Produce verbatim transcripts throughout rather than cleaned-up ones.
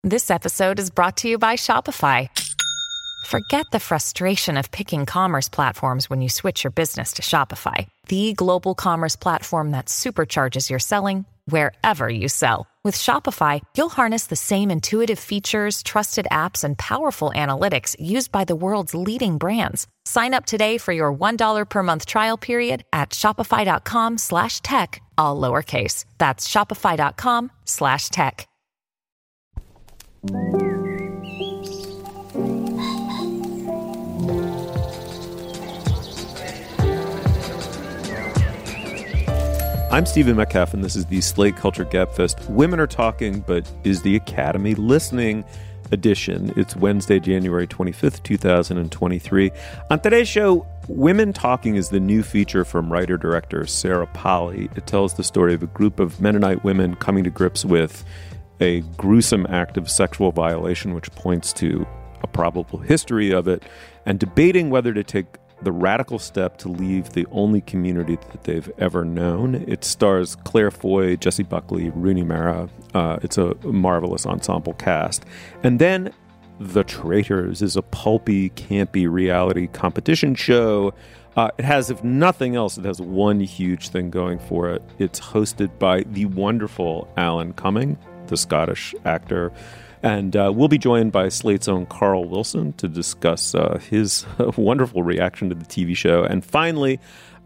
This episode is brought to you by Shopify. Forget the frustration of picking commerce platforms when you switch your business to Shopify, the global commerce platform that supercharges your selling wherever you sell. With Shopify, you'll harness the same intuitive features, trusted apps, and powerful analytics used by the world's leading brands. Sign up today for your one dollar per month trial period at shopify.com slash tech, all lowercase. That's shopify.com slash tech. I'm Stephen Metcalf, and this is the Slate Culture Gabfest Women Are Talking, but Is the Academy Listening edition. It's Wednesday, January twenty-fifth, twenty twenty-three. On today's show, Women Talking is the new feature from writer-director Sarah Polley. It tells the story of a group of Mennonite women coming to grips with a gruesome act of sexual violation, which points to a probable history of it, and debating whether to take the radical step to leave the only community that they've ever known. It stars Claire Foy, Jessie Buckley, Rooney Mara. Uh, it's a marvelous ensemble cast. And then The Traitors is a pulpy, campy reality competition show. Uh, it has, if nothing else, it has one huge thing going for it. It's hosted by the wonderful Alan Cumming, the Scottish actor. And uh, we'll be joined by Slate's own Carl Wilson to discuss uh, his uh, wonderful reaction to the T V show. And finally,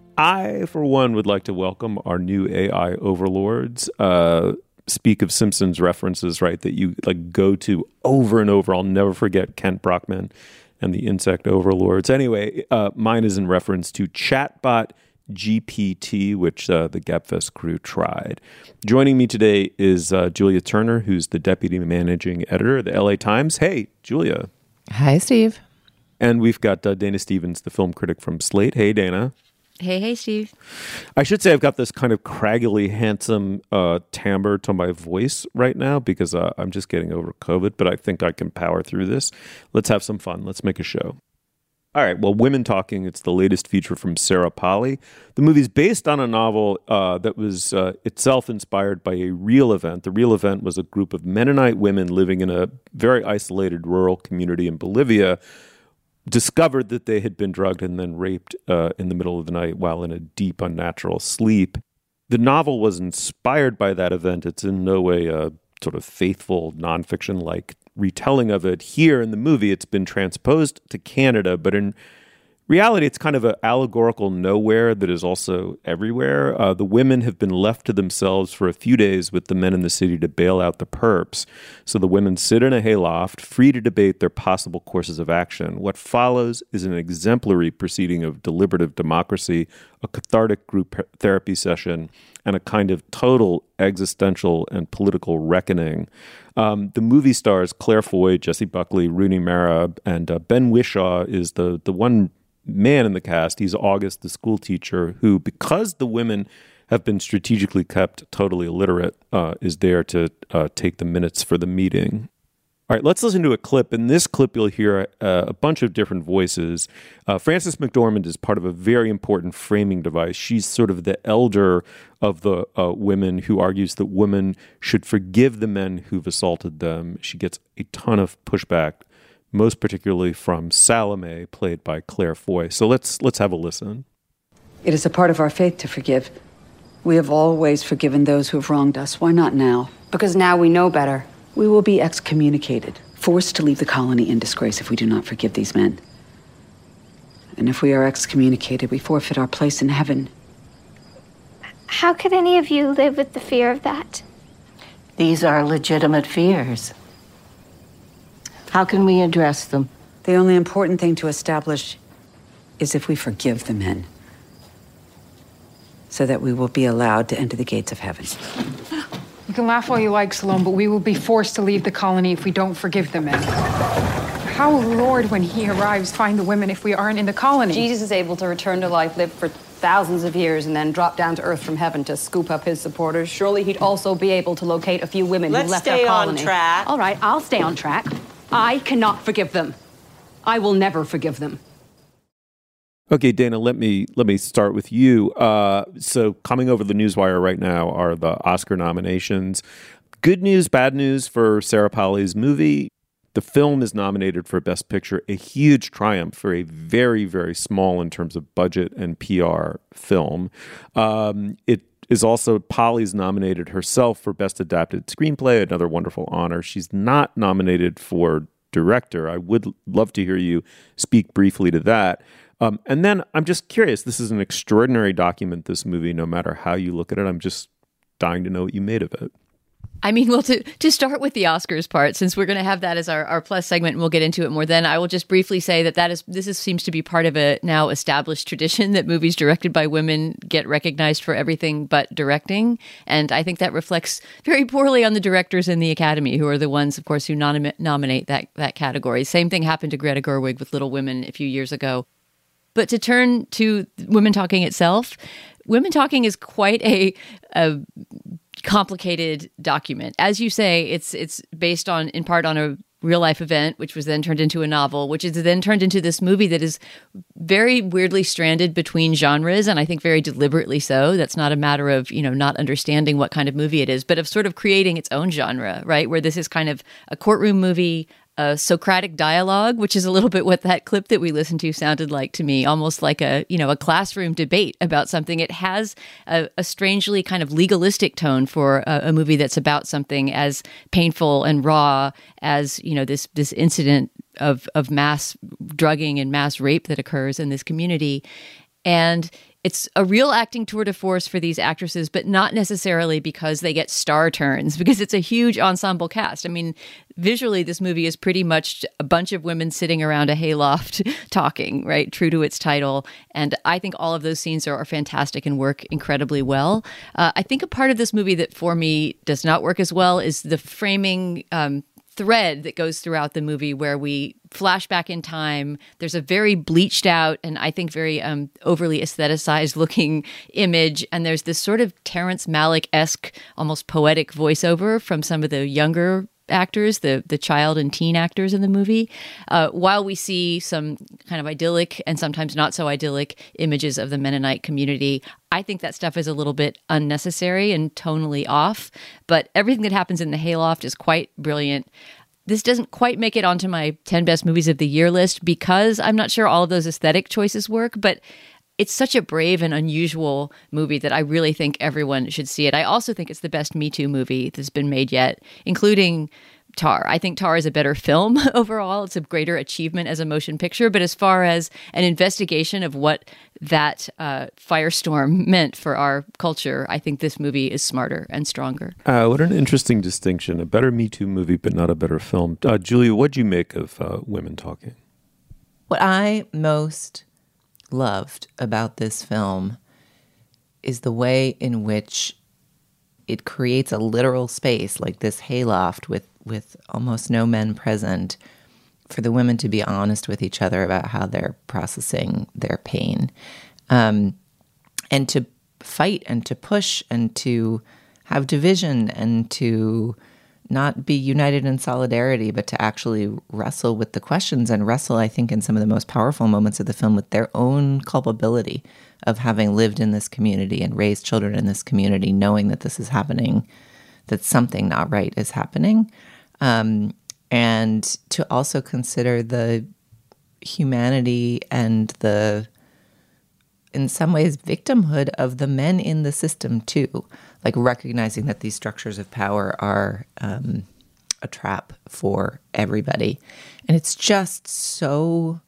I, for one, would like to welcome our new A I overlords. Uh, speak of Simpsons references, right, that you like go to over and over. I'll never forget Kent Brockman and the insect overlords. Anyway, uh, mine is in reference to Chatbot G P T, which uh, the Gabfest crew tried. Joining me today is uh, Julia Turner, who's the deputy managing editor of the L A Times. Hey, Julia. Hi, Steve. And we've got uh, Dana Stevens, the film critic from Slate. Hey, Dana. Hey, hey, Steve. I should say I've got this kind of craggly, handsome uh, timbre to my voice right now because uh, I'm just getting over COVID, but I think I can power through this. Let's have some fun. Let's make a show. All right, well, Women Talking, it's the latest feature from Sarah Polley. The movie's based on a novel uh, that was uh, itself inspired by a real event. The real event was a group of Mennonite women living in a very isolated rural community in Bolivia discovered that they had been drugged and then raped uh, in the middle of the night while in a deep, unnatural sleep. The novel was inspired by that event. It's in no way a sort of faithful, nonfiction-like retelling of it. Here in the movie, it's been transposed to Canada, but in reality, it's kind of an allegorical nowhere that is also everywhere. Uh, the women have been left to themselves for a few days with the men in the city to bail out the perps. So the women sit in a hayloft, free to debate their possible courses of action. What follows is an exemplary proceeding of deliberative democracy, a cathartic group therapy session, and a kind of total existential and political reckoning. Um, the movie stars Claire Foy, Jessie Buckley, Rooney Mara, and uh, Ben Whishaw is the the one man in the cast. He's August, the school teacher, who, because the women have been strategically kept totally illiterate, uh, is there to uh, take the minutes for the meeting. All right, let's listen to a clip. In this clip, you'll hear uh, a bunch of different voices. Uh, Frances McDormand is part of a very important framing device. She's sort of the elder of the uh, women who argues that women should forgive the men who've assaulted them. She gets a ton of pushback, most particularly from Salome, played by Claire Foy. So let's let's have a listen. It is a part of our faith to forgive. We have always forgiven those who have wronged us. Why not now? Because now we know better. We will be excommunicated, forced to leave the colony in disgrace if we do not forgive these men. And if we are excommunicated, we forfeit our place in heaven. How could any of you live with the fear of that? These are legitimate fears. How can we address them? The only important thing to establish is if we forgive the men, so that we will be allowed to enter the gates of heaven. You can laugh all you like, Salome, but we will be forced to leave the colony if we don't forgive the men. How will the Lord, when he arrives, find the women if we aren't in the colony? Jesus is able to return to life, live for thousands of years, and then drop down to earth from heaven to scoop up his supporters. Surely he'd also be able to locate a few women Let's who left stay our colony. on track. All right, I'll stay on track. I cannot forgive them. I will never forgive them. Okay, Dana, let me let me start with you. Uh, so coming over the newswire right now are the Oscar nominations. Good news, bad news for Sarah Polley's movie. The film is nominated for Best Picture, a huge triumph for a very, very small in terms of budget and P R film. Um, it is also, Polley's nominated herself for Best Adapted Screenplay, another wonderful honor. She's not nominated for Director. I would love to hear you speak briefly to that. Um, and then I'm just curious, this is an extraordinary document, this movie, no matter how you look at it. I'm just dying to know what you made of it. I mean, well, to, to start with the Oscars part, since we're going to have that as our, our plus segment, and we'll get into it more then, I will just briefly say that, that is, this is, seems to be part of a now established tradition that movies directed by women get recognized for everything but directing. And I think that reflects very poorly on the directors in the Academy, who are the ones, of course, who nom- nominate that, that category. Same thing happened to Greta Gerwig with Little Women a few years ago. But to turn to Women Talking itself, Women Talking is quite a... a complicated document. As you say, it's it's based on, in part, on a real life event, which was then turned into a novel, which is then turned into this movie that is very weirdly stranded between genres, and I think very deliberately so. That's not a matter of, you know, not understanding what kind of movie it is, but of sort of creating its own genre, right? Where this is kind of a courtroom movie, a Socratic dialogue, which is a little bit what that clip that we listened to sounded like to me, almost like a, you know, a classroom debate about something. It has a, a strangely kind of legalistic tone for a, a movie that's about something as painful and raw as, you know, this this incident of of mass drugging and mass rape that occurs in this community. And it's a real acting tour de force for these actresses, but not necessarily because they get star turns, because it's a huge ensemble cast. I mean, visually, this movie is pretty much a bunch of women sitting around a hayloft talking, right? True to its title. And I think all of those scenes are, are fantastic and work incredibly well. Uh, I think a part of this movie that for me does not work as well is the framing um, thread that goes throughout the movie, where we flash back in time. There's a very bleached out and I think very um, overly aestheticized looking image. And there's this sort of Terrence Malick-esque, almost poetic voiceover from some of the younger actors, the the child and teen actors in the movie, uh, while we see some kind of idyllic and sometimes not so idyllic images of the Mennonite community. I think that stuff is a little bit unnecessary and tonally off, but everything that happens in the hayloft is quite brilliant. This doesn't quite make it onto my ten best movies of the year list because I'm not sure all of those aesthetic choices work, but it's such a brave and unusual movie that I really think everyone should see it. I also think it's the best Me Too movie that's been made yet, including Tar. I think Tar is a better film overall. It's a greater achievement as a motion picture. But as far as an investigation of what that uh, firestorm meant for our culture, I think this movie is smarter and stronger. Uh, what an interesting distinction. A better Me Too movie, but not a better film. Uh, Julia, what'd you make of uh, Women Talking? What I most loved about this film is the way in which it creates a literal space like this hayloft with with almost no men present for the women to be honest with each other about how they're processing their pain, um, and to fight and to push and to have division and to not be united in solidarity, but to actually wrestle with the questions and wrestle, I think, in some of the most powerful moments of the film with their own culpability of having lived in this community and raised children in this community, knowing that this is happening, that something not right is happening. Um, and to also consider the humanity and the, in some ways, victimhood of the men in the system too. Like recognizing that these structures of power are um, a trap for everybody. And it's just so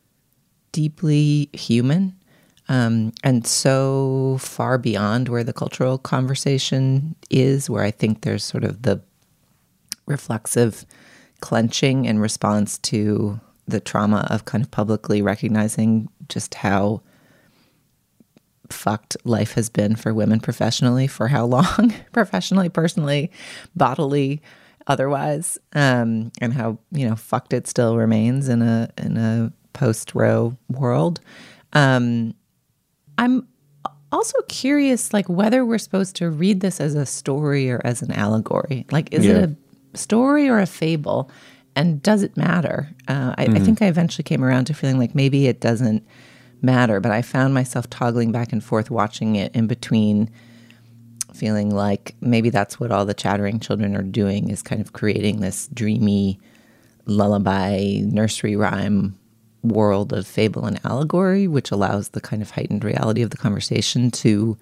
deeply human um, and so far beyond where the cultural conversation is, where I think there's sort of the reflexive clenching in response to the trauma of kind of publicly recognizing just how fucked life has been for women professionally for how long, professionally, personally, bodily, otherwise, um, and how, you know, fucked it still remains in a in a post-Roe world. Um, I'm also curious, like, whether we're supposed to read this as a story or as an allegory. Like, is yeah. it a story or a fable? And does it matter? Uh, I, mm-hmm. I think I eventually came around to feeling like maybe it doesn't matter, but I found myself toggling back and forth watching it in between feeling like maybe that's what all the chattering children are doing, is kind of creating this dreamy lullaby nursery rhyme world of fable and allegory, which allows the kind of heightened reality of the conversation to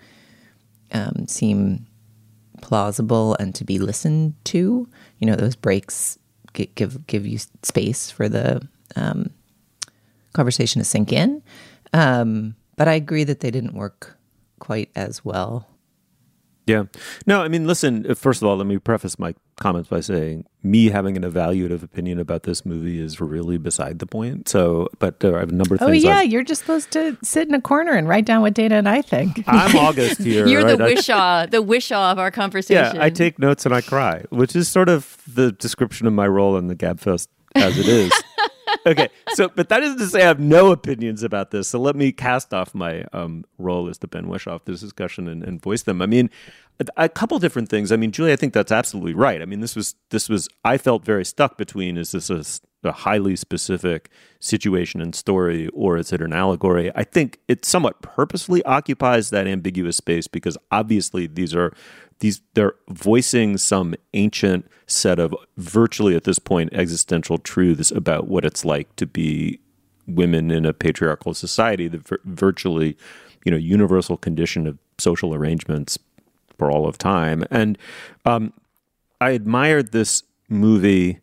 um, seem plausible and to be listened to. You know, those breaks give give, give you space for the um, conversation to sink in. Um, but I agree that they didn't work quite as well. Yeah. No, I mean, listen, first of all, let me preface my comments by saying me having an evaluative opinion about this movie is really beside the point. So, but uh, I have a number of oh, things. Oh, yeah. I've, you're just supposed to sit in a corner and write down what Dana and I think. I'm August here. You're right? the Wishaw, the Wishaw of our conversation. Yeah, I take notes and I cry, which is sort of the description of my role in the Gabfest as it is. Okay, so, but that isn't to say I have no opinions about this. So let me cast off my um, role as the Ben Whishaw of this discussion and, and voice them. I mean, a, a couple different things. I mean, Julie, I think that's absolutely right. I mean, this was, this was, I felt very stuck between, is this a, a highly specific situation and story, or is it an allegory? I think it somewhat purposefully occupies that ambiguous space because obviously these are, These they're voicing some ancient set of virtually at this point existential truths about what it's like to be women in a patriarchal society, the vir- virtually, you know, universal condition of social arrangements for all of time. And um, I admired this movie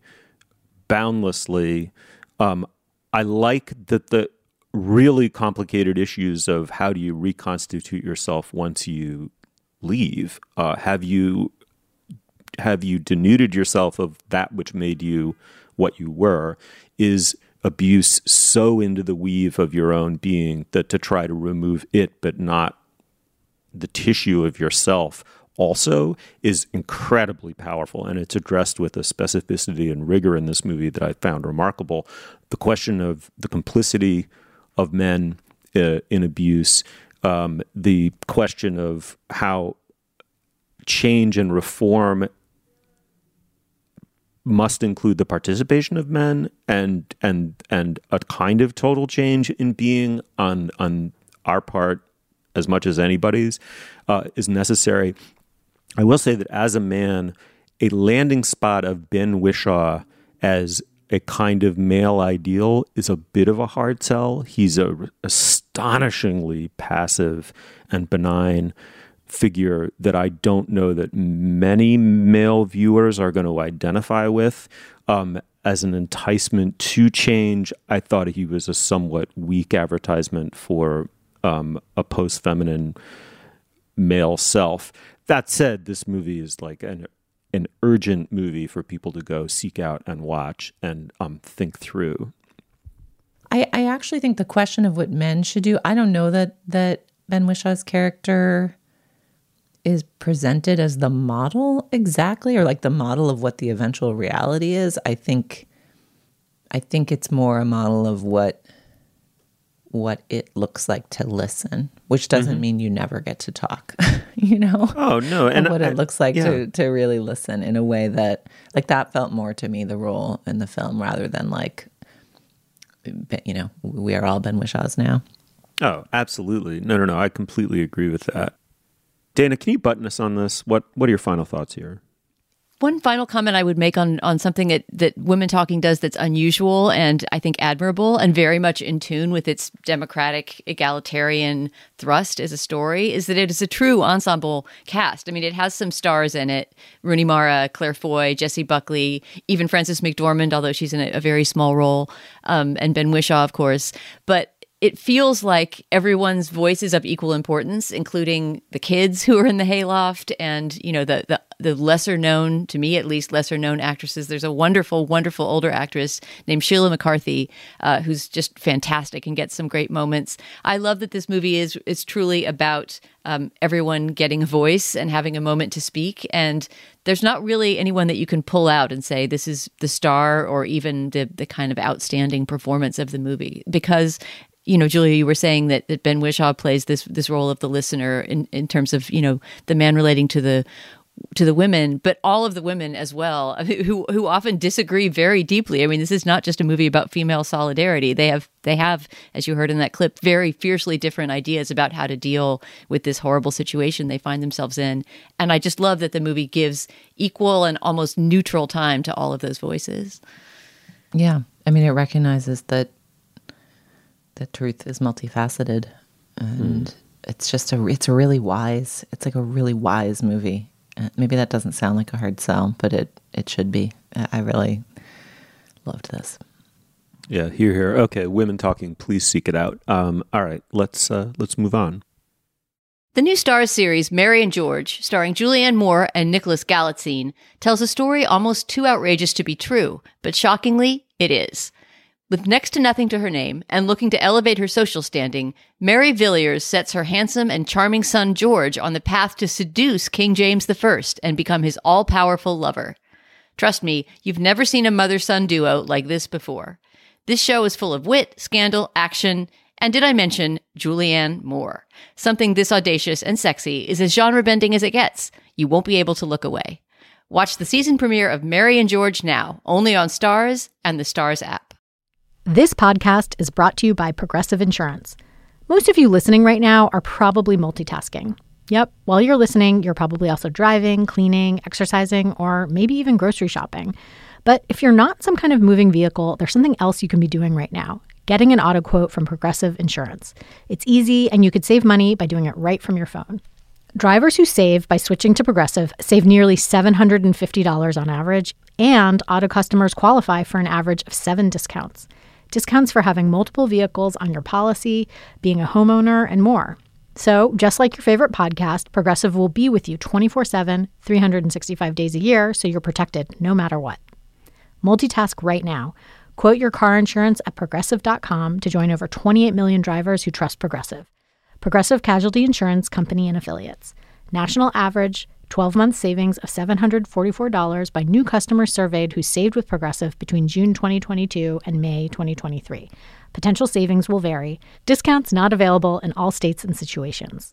boundlessly. Um, I like that the really complicated issues of how do you reconstitute yourself once you leave. Uh, have you have you denuded yourself of that which made you what you were? Is abuse so into the weave of your own being that to try to remove it but not the tissue of yourself also is incredibly powerful, and it's addressed with a specificity and rigor in this movie that I found remarkable. The question of the complicity of men uh, in abuse, Um, the question of how change and reform must include the participation of men and and and a kind of total change in being on on our part as much as anybody's uh, is necessary. I will say that as a man, a landing spot of Ben Whishaw as a kind of male ideal is a bit of a hard sell. He's a astonishingly passive and benign figure that I don't know that many male viewers are going to identify with. Um, as an enticement to change, I thought he was a somewhat weak advertisement for um, a post-feminine male self. That said, this movie is like an an urgent movie for people to go seek out and watch and um, think through. I, I actually think the question of what men should do, I don't know that, that Ben Wishaw's character is presented as the model exactly, or like the model of what the eventual reality is. I think I think it's more a model of what what it looks like to listen, which doesn't mm-hmm. mean you never get to talk, you know? Oh, no. And what I, it looks like yeah. to, to really listen in a way that, like, that felt more to me the role in the film rather than like, you know, we are all Ben Wishaws now. Oh, absolutely. No, no, no. I completely agree with that. Dana, can you button us on this? What What are your final thoughts here? One final comment I would make on, on something that, that Women Talking does that's unusual and I think admirable and very much in tune with its democratic, egalitarian thrust as a story is that it is a true ensemble cast. I mean, it has some stars in it. Rooney Mara, Claire Foy, Jessie Buckley, even Frances McDormand, although she's in a, a very small role, um, and Ben Whishaw, of course. But it feels like everyone's voice is of equal importance, including the kids who are in the hayloft and, you know, the, the, the lesser known, to me at least, lesser known actresses. There's a wonderful, wonderful older actress named Sheila McCarthy, uh, who's just fantastic and gets some great moments. I love that this movie is, is truly about um, everyone getting a voice and having a moment to speak. And there's not really anyone that you can pull out and say, this is the star or even the, the kind of outstanding performance of the movie. Because you know, Julia, you were saying that, that Ben Whishaw plays this this role of the listener in, in terms of, you know, the man relating to the to the women, but all of the women as well, who who often disagree very deeply. I mean, this is not just a movie about female solidarity. They have, they have, as you heard in that clip, very fiercely different ideas about how to deal with this horrible situation they find themselves in. And I just love that the movie gives equal and almost neutral time to all of those voices. Yeah. I mean, it recognizes that the truth is multifaceted, and mm. it's just a, it's a really wise, it's like a really wise movie. Uh, maybe that doesn't sound like a hard sell, but it, it should be. I really loved this. Yeah, hear, hear. Okay, women talking, please seek it out. Um, all right, let's uh, let's move on. The new Starz series, Mary and George, starring Julianne Moore and Nicholas Galitzine, tells a story almost too outrageous to be true, but shockingly, it is. With next to nothing to her name and looking to elevate her social standing, Mary Villiers sets her handsome and charming son George on the path to seduce King James the First and become his all-powerful lover. Trust me, you've never seen a mother-son duo like this before. This show is full of wit, scandal, action, and did I mention Julianne Moore? Something this audacious and sexy is as genre-bending as it gets. You won't be able to look away. Watch the season premiere of Mary and George now, only on Starz and the Starz app. This podcast is brought to you by Progressive Insurance. Most of you listening right now are probably multitasking. Yep, while you're listening, you're probably also driving, cleaning, exercising, or maybe even grocery shopping. But if you're not some kind of moving vehicle, there's something else you can be doing right now. Getting an auto quote from Progressive Insurance. It's easy, and you could save money by doing it right from your phone. Drivers who save by switching to Progressive save nearly seven hundred fifty dollars on average, and auto customers qualify for an average of seven discounts. Discounts for having multiple vehicles on your policy, being a homeowner, and more. So, just like your favorite podcast, Progressive will be with you twenty-four seven, three hundred sixty-five days a year, so you're protected no matter what. Multitask right now. Quote your car insurance at Progressive dot com to join over twenty-eight million drivers who trust Progressive. Progressive Casualty Insurance Company and Affiliates. National average twelve-month savings of seven hundred forty-four dollars by new customers surveyed who saved with Progressive between June twenty twenty-two and May twenty twenty-three. Potential savings will vary. Discounts not available in all states and situations.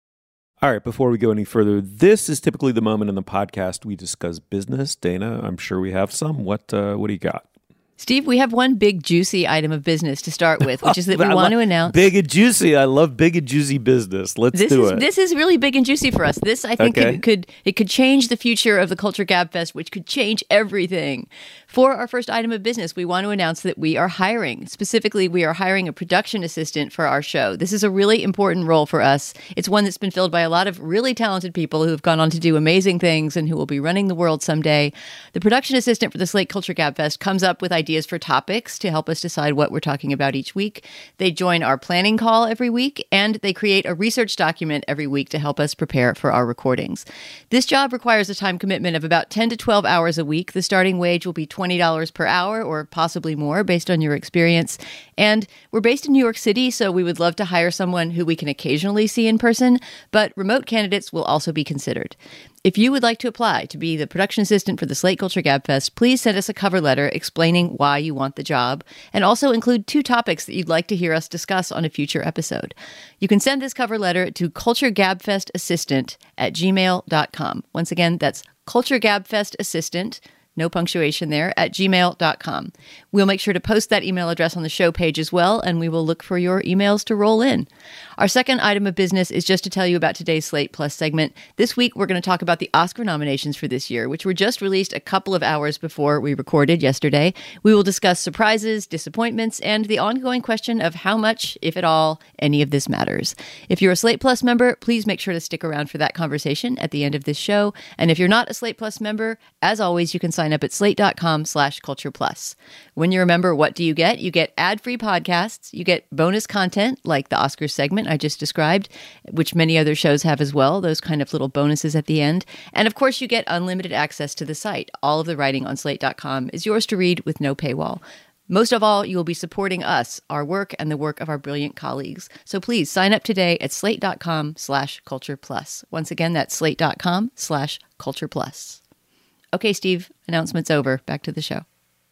All right, before we go any further, this is typically the moment in the podcast we discuss business. Dana, I'm sure we have some. What uh, what do you got? Steve, we have one big juicy item of business to start with, which is that we I want love to announce... Big and juicy. I love big and juicy business. Let's this do is, it. This is really big and juicy for us. This, I think, okay. could, could it could change the future of the Culture Gab Fest, which could change everything. For our first item of business, we want to announce that we are hiring. Specifically, we are hiring a production assistant for our show. This is a really important role for us. It's one that's been filled by a lot of really talented people who have gone on to do amazing things and who will be running the world someday. The production assistant for the Slate Culture Gab Fest comes up with ideas for topics to help us decide what we're talking about each week. They join our planning call every week, and they create a research document every week to help us prepare for our recordings. This job requires a time commitment of about ten to twelve hours a week. The starting wage will be twenty dollars per hour or possibly more based on your experience. And we're based in New York City, so we would love to hire someone who we can occasionally see in person, but remote candidates will also be considered. If you would like to apply to be the production assistant for the Slate Culture Gab Fest, please send us a cover letter explaining why you want the job, and also include two topics that you'd like to hear us discuss on a future episode. You can send this cover letter to culturegabfestassistant at gmail dot com. Once again, that's culturegabfestassistant, no punctuation there, at gmail dot com. We'll make sure to post that email address on the show page as well, and we will look for your emails to roll in. Our second item of business is just to tell you about today's Slate Plus segment. This week, we're going to talk about the Oscar nominations for this year, which were just released a couple of hours before we recorded yesterday. We will discuss surprises, disappointments, and the ongoing question of how much, if at all, any of this matters. If you're a Slate Plus member, please make sure to stick around for that conversation at the end of this show. And if you're not a Slate Plus member, as always, you can sign up at slate dot com slash culture plus. When you're a member, what do you get? You get ad-free podcasts, you get bonus content like the Oscars segment I just described, which many other shows have as well, those kind of little bonuses at the end. And of course, you get unlimited access to the site. All of the writing on slate dot com is yours to read with no paywall. Most of all, you will be supporting us, our work, and the work of our brilliant colleagues. So please sign up today at slate dot com slash culture plus. Once again, that's slate dot com slash culture plus. Okay, Steve, announcements over. Back to the show.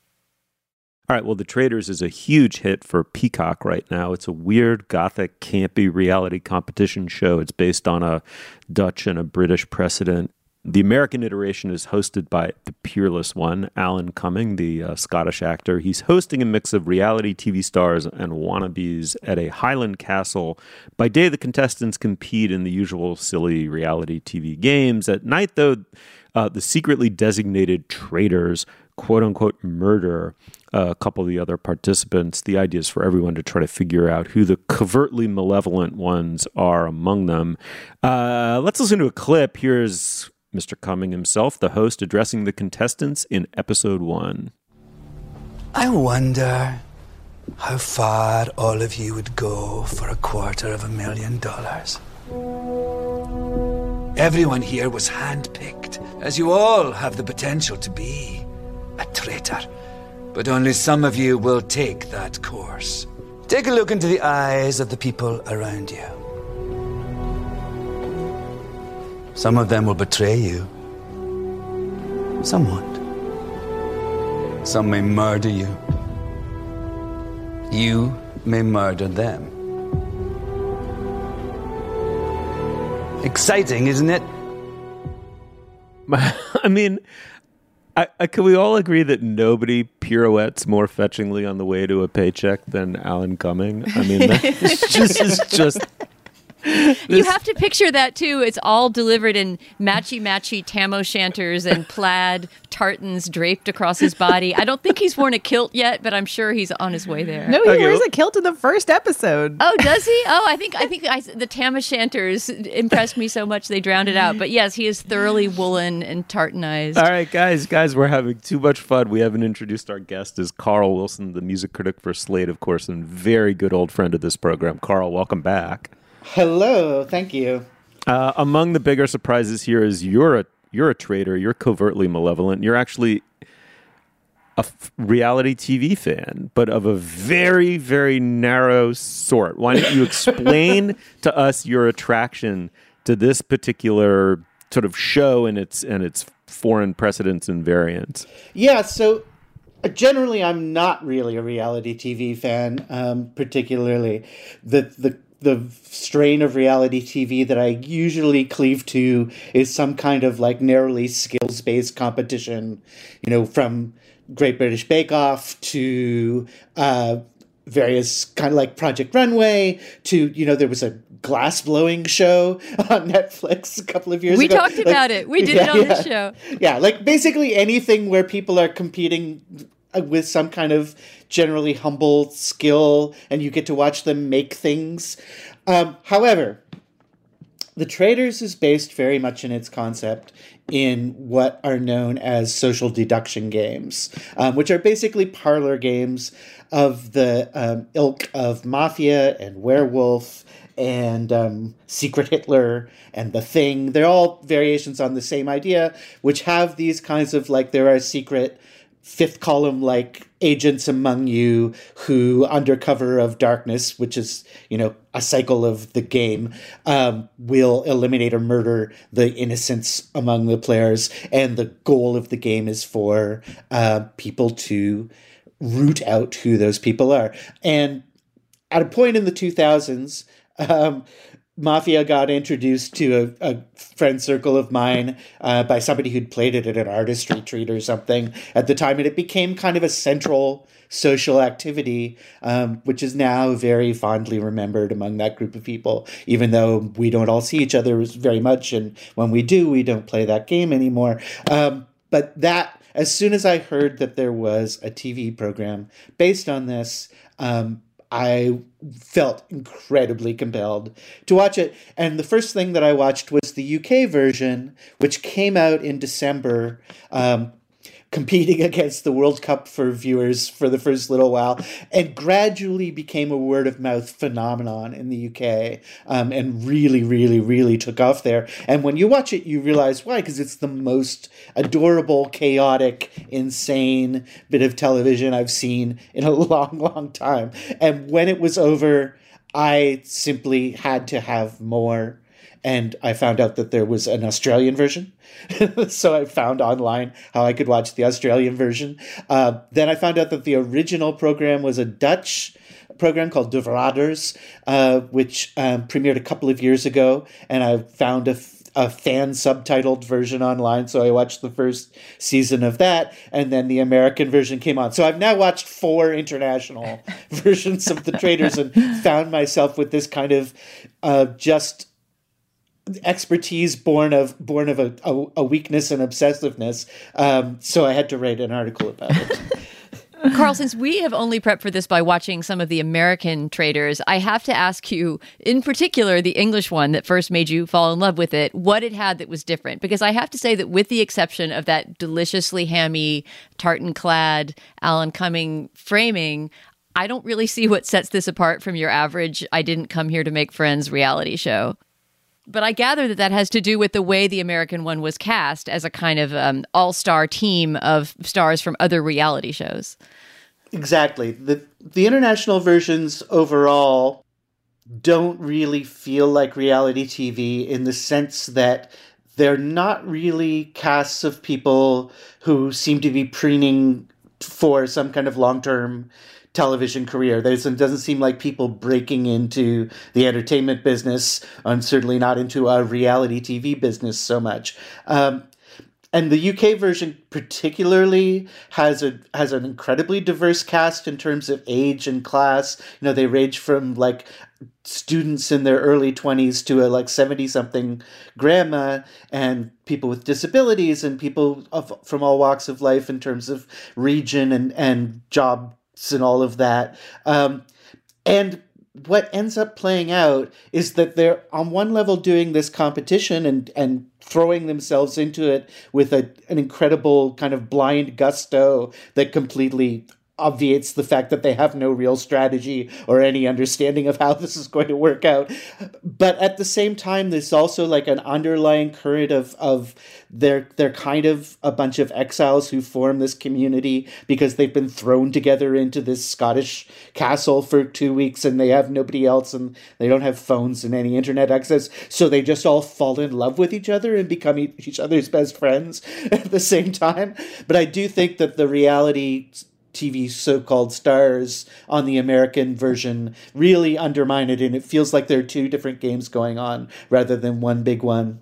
All right, well, The Traitors is a huge hit for Peacock right now. It's a weird, gothic, campy reality competition show. It's based on a Dutch and a British precedent. The American iteration is hosted by the Peerless One, Alan Cumming, the uh, Scottish actor. He's hosting a mix of reality T V stars and wannabes at a Highland castle. By day, the contestants compete in the usual silly reality T V games. At night, though, uh, the secretly designated traitors, quote-unquote, murder uh, a couple of the other participants. The idea is for everyone to try to figure out who the covertly malevolent ones are among them. Uh, let's listen to a clip. Here's Mister Cumming himself, the host, addressing the contestants in episode one. I wonder how far all of you would go for a quarter of a million dollars. Everyone here was handpicked, as you all have the potential to be a traitor. But only some of you will take that course. Take a look into the eyes of the people around you. Some of them will betray you. Some won't. Some may murder you. You may murder them. Exciting, isn't it? I mean, I, I, can we all agree that nobody pirouettes more fetchingly on the way to a paycheck than Alan Cumming? I mean, that's just, is just... You have to picture that, too. It's all delivered in matchy-matchy tam o' shanters and plaid tartans draped across his body. I don't think he's worn a kilt yet, but I'm sure he's on his way there. No, he okay, wears well, a kilt in the first episode. Oh, does he? Oh, I think I think I, the tam o' shanters impressed me so much they drowned it out. But yes, he is thoroughly woolen and tartanized. All right, guys, guys, we're having too much fun. We haven't introduced our guest as Carl Wilson, the music critic for Slate, of course, and very good old friend of this program. Carl, welcome back. Hello, thank you. Uh, among the bigger surprises here is you're a you're a traitor. You're covertly malevolent. You're actually a f- reality T V fan, but of a very, very narrow sort. Why don't you explain to us your attraction to this particular sort of show and its and its foreign precedents and variants? Yeah, so generally, I'm not really a reality T V fan. Um, particularly, the the. The strain of reality T V that I usually cleave to is some kind of like narrowly skills-based competition, you know, from Great British Bake Off to uh, various kind of like Project Runway to, you know, there was a glass blowing show on Netflix a couple of years we ago. We talked like, about it. We did yeah, it on yeah. the show. Yeah, like basically anything where people are competing with some kind of generally humble skill and you get to watch them make things. Um, however, The Traitors is based very much in its concept in what are known as social deduction games, um, which are basically parlor games of the um, ilk of Mafia and Werewolf and um, Secret Hitler and The Thing. They're all variations on the same idea, which have these kinds of like there are secret fifth column like agents among you who, under cover of darkness, which is, you know, a cycle of the game, um, will eliminate or murder the innocents among the players. And the goal of the game is for uh, people to root out who those people are. And at a point in the two thousands, um, Mafia got introduced to a, a friend circle of mine uh, by somebody who'd played it at an artist retreat or something at the time, and it became kind of a central social activity, um, which is now very fondly remembered among that group of people, even though we don't all see each other very much, and when we do, we don't play that game anymore. Um, but that, as soon as I heard that there was a T V program based on this, um, I felt incredibly compelled to watch it. And the first thing that I watched was the U K version, which came out in December, um, competing against the World Cup for viewers for the first little while, and gradually became a word-of-mouth phenomenon in the U K, um, and really, really, really took off there. And when you watch it, you realize why, because it's the most adorable, chaotic, insane bit of television I've seen in a long, long time. And when it was over, I simply had to have more. And I found out that there was an Australian version. So I found online how I could watch the Australian version. Uh, then I found out that the original program was a Dutch program called De Verraders, uh, which um, premiered a couple of years ago. And I found a, a fan subtitled version online. So I watched the first season of that, and then the American version came on. So I've now watched four international versions of The Traitors and found myself with this kind of uh, just expertise born of born of a, a, a weakness and obsessiveness. Um, so I had to write an article about it. Carl, since we have only prepped for this by watching some of the American Traitors, I have to ask you, in particular, the English one that first made you fall in love with it, what it had that was different. Because I have to say that with the exception of that deliciously hammy, tartan-clad Alan Cumming framing, I don't really see what sets this apart from your average I didn't come here to make friends reality show. But I gather that that has to do with the way the American one was cast as a kind of um, all-star team of stars from other reality shows. Exactly. The the international versions overall don't really feel like reality T V in the sense that they're not really casts of people who seem to be preening for some kind of long-term television career. There's, it doesn't seem like people breaking into the entertainment business, and certainly not into a reality T V business so much. Um, and the U K version particularly has a has an incredibly diverse cast in terms of age and class. You know, they range from like students in their early twenties to a like seventy-something grandma, and people with disabilities, and people of, from all walks of life in terms of region and, and job and all of that. Um, and what ends up playing out is that they're on one level doing this competition and, and throwing themselves into it with a, an incredible kind of blind gusto that completely obviates the fact that they have no real strategy or any understanding of how this is going to work out. But at the same time, there's also like an underlying current of, of they're, they're kind of a bunch of exiles who form this community because they've been thrown together into this Scottish castle for two weeks and they have nobody else and they don't have phones and any internet access. So they just all fall in love with each other and become each other's best friends at the same time. But I do think that the reality T V so-called stars on the American version really undermine it, and it feels like there are two different games going on rather than one big one.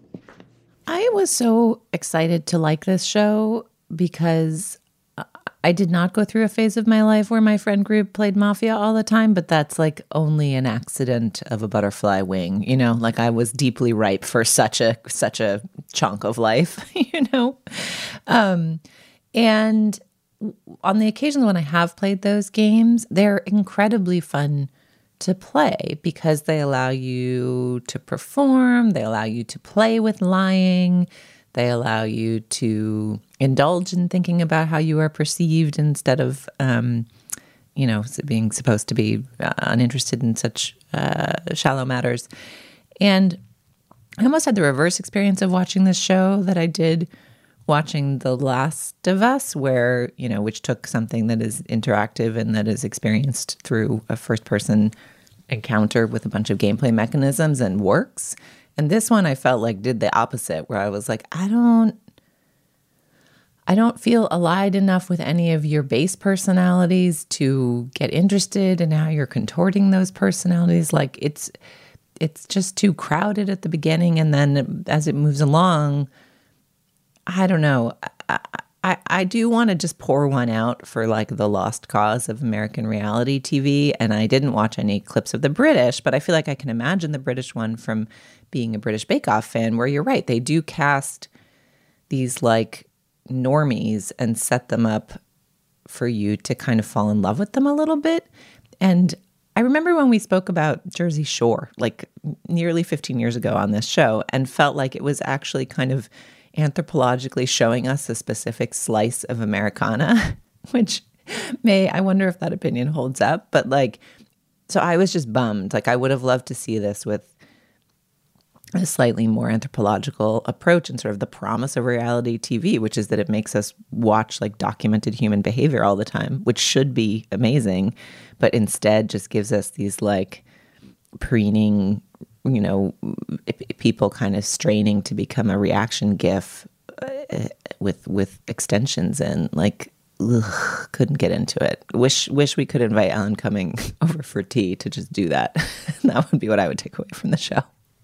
I was so excited to like this show because I did not go through a phase of my life where my friend group played Mafia all the time, but that's like only an accident of a butterfly wing, you know, like I was deeply ripe for such a such a chunk of life, you know. Um, and on the occasions when I have played those games, they're incredibly fun to play because they allow you to perform, they allow you to play with lying, they allow you to indulge in thinking about how you are perceived instead of, um, you know, being supposed to be uh, uninterested in such uh, shallow matters. And I almost had the reverse experience of watching this show that I did watching The Last of Us, where, you know, which took something that is interactive and that is experienced through a first-person encounter with a bunch of gameplay mechanisms and works. And this one I felt like did the opposite, where I was like, I don't, I don't feel allied enough with any of your base personalities to get interested in how you're contorting those personalities. Like it's, it's just too crowded at the beginning, and then as it moves along, I don't know. I, I, I do want to just pour one out for like the lost cause of American reality T V. And I didn't watch any clips of the British, but I feel like I can imagine the British one from being a British Bake Off fan, where you're right. They do cast these like normies and set them up for you to kind of fall in love with them a little bit. And I remember when we spoke about Jersey Shore, like nearly fifteen years ago on this show, and felt like it was actually kind of anthropologically showing us a specific slice of Americana, which may, I wonder if that opinion holds up. But like, so I was just bummed. Like I would have loved to see this with a slightly more anthropological approach and sort of the promise of reality T V, which is that it makes us watch like documented human behavior all the time, which should be amazing, but instead just gives us these like preening, you know, people kind of straining to become a reaction GIF uh, with with extensions in. Like, ugh, couldn't get into it. Wish wish we could invite Alan Cumming over for tea to just do that. That would be what I would take away from the show.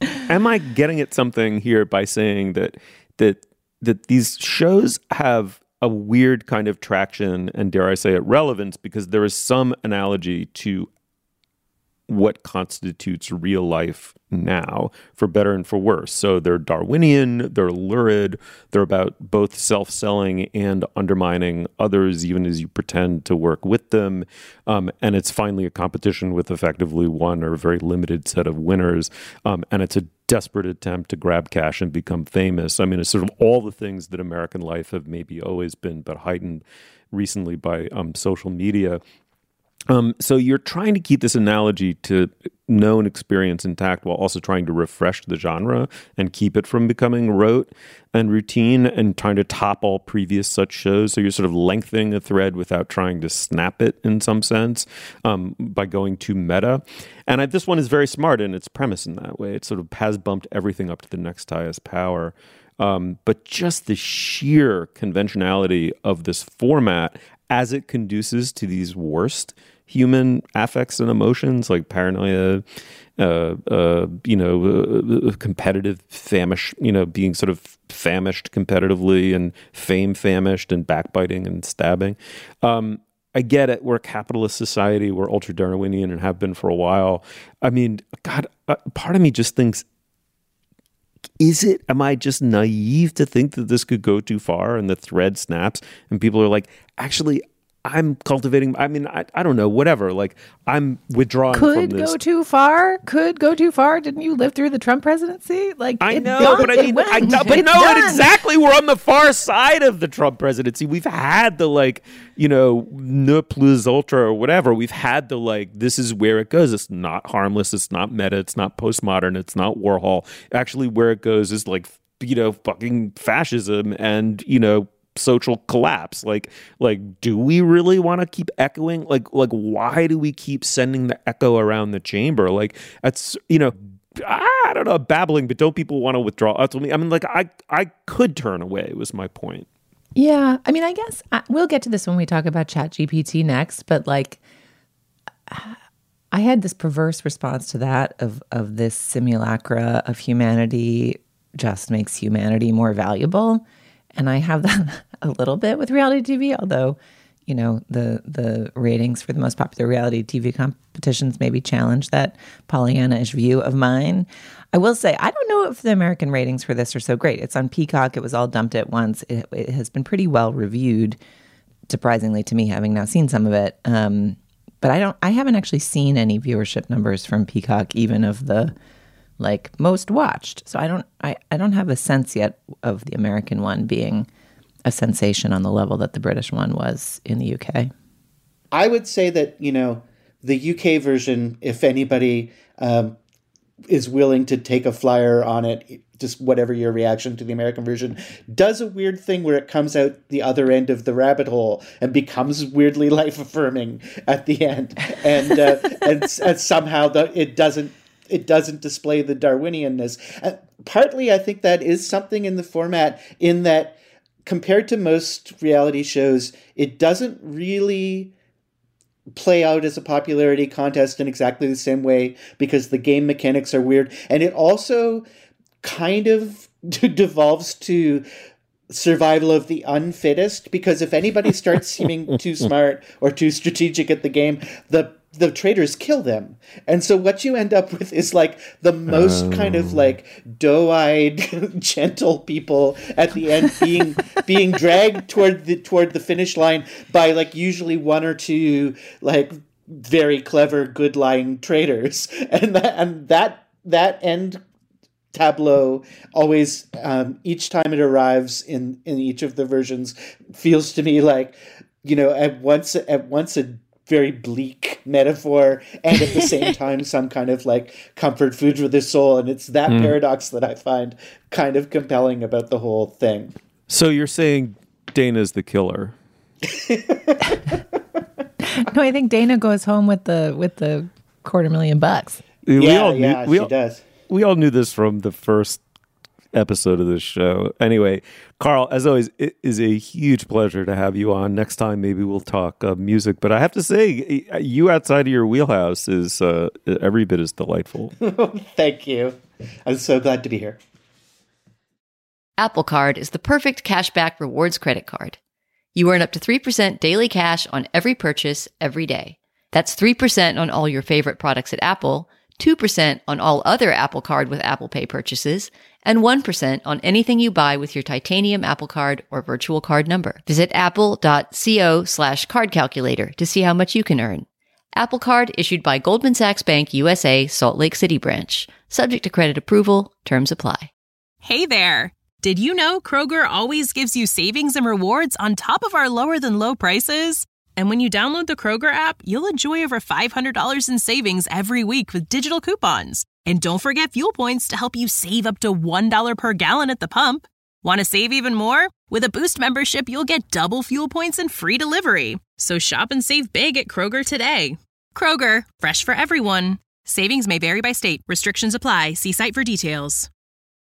am I getting at something here by saying that that that these shows have a weird kind of traction and, dare I say it, relevance, because there is some analogy to what constitutes real life now, for better and for worse. So they're Darwinian, they're lurid, they're about both self-selling and undermining others, even as you pretend to work with them. Um, and it's finally a competition with effectively one or a very limited set of winners. Um, and it's a desperate attempt to grab cash and become famous. I mean, it's sort of all the things that American life have maybe always been, but heightened recently by um, social media. Um, so you're trying to keep this analogy to known experience intact while also trying to refresh the genre and keep it from becoming rote and routine and trying to top all previous such shows. So you're sort of lengthening a thread without trying to snap it in some sense um, by going too meta. And I, this one is very smart in its premise in that way. It sort of has bumped everything up to the next highest power. Um, but just the sheer conventionality of this format as it conduces to these worst human affects and emotions like paranoia, uh, uh, you know, uh, competitive famish, you know, being sort of famished competitively and fame famished and backbiting and stabbing. Um, I get it. We're a capitalist society. We're ultra Darwinian and have been for a while. I mean, God, uh, part of me just thinks, is it, am I just naive to think that this could go too far and the thread snaps and people are like, actually, I'm cultivating, I mean, I, I don't know, whatever. Like, I'm withdrawing Could from this. go too far. Could go too far. Didn't you live through the Trump presidency? Like, I it know, done, but I mean, went, I know, but no, done. exactly. We're on the far side of the Trump presidency. We've had the, like, you know, ne plus ultra or whatever. We've had the, like, this is where it goes. It's not harmless. It's not meta. It's not postmodern. It's not Warhol. Actually, where it goes is, like, you know, fucking fascism and, you know, social collapse. Like, like, do we really want to keep echoing? Like, like, why do we keep sending the echo around the chamber? Like, that's, you know, I don't know, babbling, but don't people want to withdraw? I mean, like, I, I could turn away was my point. Yeah. I mean, I guess I, we'll get to this when we talk about ChatGPT next, but like, I had this perverse response to that of, of this simulacra of humanity just makes humanity more valuable. And I have that a little bit with reality T V, although, you know, the the ratings for the most popular reality T V competitions maybe challenge that Pollyanna-ish view of mine. I will say, I don't know if the American ratings for this are so great. It's on Peacock. It was all dumped at once. It, it has been pretty well reviewed, surprisingly to me, having now seen some of it. Um, but I don't. I haven't actually seen any viewership numbers from Peacock, even of the like most watched. So I don't I, I don't have a sense yet of the American one being a sensation on the level that the British one was in the U K. I would say that, you know, the U K version, if anybody um, is willing to take a flyer on it, just whatever your reaction to the American version, does a weird thing where it comes out the other end of the rabbit hole and becomes weirdly life-affirming at the end. And, uh, and, and somehow the, it doesn't It doesn't display the Darwinianness. Uh, partly, I think that is something in the format in that compared to most reality shows, it doesn't really play out as a popularity contest in exactly the same way because the game mechanics are weird. And it also kind of devolves to survival of the unfittest, because if anybody starts seeming too smart or too strategic at the game, the the traders kill them. And so what you end up with is like the most oh. kind of like doe-eyed, gentle people at the end being being dragged toward the toward the finish line by like usually one or two like very clever, good lying traders. And that and that that end tableau always um, each time it arrives in in each of the versions feels to me like, you know, at once at once a very bleak metaphor and at the same time some kind of like comfort food for the soul. And it's that mm. paradox that I find kind of compelling about the whole thing. So you're saying Dana's the killer? No, I think Dana goes home with the with the quarter million bucks. We yeah, all knew, yeah, we she all, does. We all knew this from the first episode of this show. Anyway, Carl, as always, it is a huge pleasure to have you on. Next time, maybe we'll talk uh, music. But I have to say, you outside of your wheelhouse is uh, every bit as delightful. Thank you. I'm so glad to be here. Apple Card is the perfect cashback rewards credit card. You earn up to three percent daily cash on every purchase every day. That's three percent on all your favorite products at Apple, two percent on all other Apple Card with Apple Pay purchases, and one percent on anything you buy with your titanium Apple Card or virtual card number. Visit apple.co slash card calculator to see how much you can earn. Apple Card issued by Goldman Sachs Bank U S A Salt Lake City branch. Subject to credit approval. Terms apply. Hey there. Did you know Kroger always gives you savings and rewards on top of our lower than low prices? And when you download the Kroger app, you'll enjoy over five hundred dollars in savings every week with digital coupons. And don't forget fuel points to help you save up to one dollar per gallon at the pump. Want to save even more? With a Boost membership, you'll get double fuel points and free delivery. So shop and save big at Kroger today. Kroger, fresh for everyone. Savings may vary by state. Restrictions apply. See site for details.